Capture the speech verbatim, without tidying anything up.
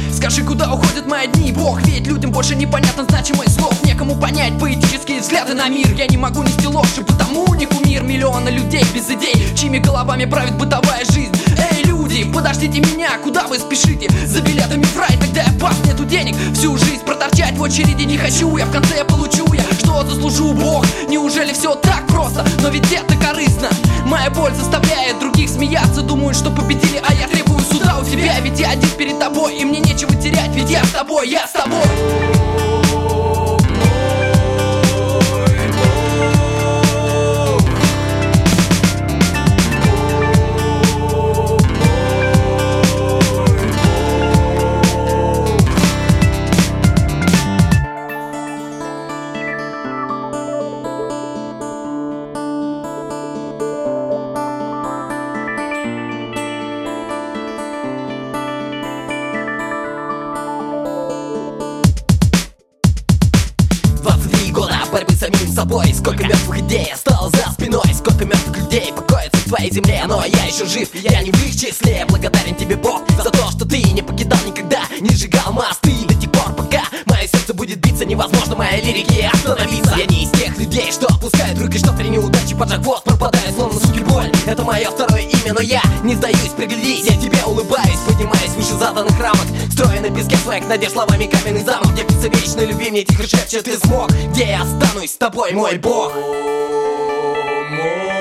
Скажи, куда уходят мои дни, Бог? Ведь людям больше непонятно значимость слов. Некому понять поэтические взгляды на мир. Я не могу нести ложь, и потому не кумир. Миллионы людей без идей, чьими головами правит бытовая жизнь. Эй, люди, подождите меня, куда вы спешите? За билетами в рай, тогда я пас, нету денег. Всю жизнь проторчать в очереди не хочу. Я в конце получу, я что заслужу, Бог? Неужели все так просто? Но ведь это корыстно. Моя боль заставляет других смеяться. Думают, что победили, а я требую суда у тебя. Ведь я один перед тобой, и мне нечего терять. Ведь я с тобой, я с тобой. Борьбы с самим собой. Сколько мертвых идей осталось за спиной. Сколько мертвых людей покоится в твоей земле. Но я еще жив, я не в их числе. Благодарен тебе, Бог, за то, что ты не покидал никогда, не сжигал мосты до тех пор, пока мое сердце будет биться. Невозможно моей лирике остановиться. Я не из тех людей, что опускают руки, что при неудаче поджав хвост пропадает, словно суки боль. Это мое второе имя, но я не сдаюсь, приглядись. Я тебе улыбаюсь, поднимаюсь выше заданных рамок. Строю на песке своих надежд словами каменный замок. Где птица вечной любви мне тихо шепчет: ты смог. Где я останусь с тобой, мой Бог?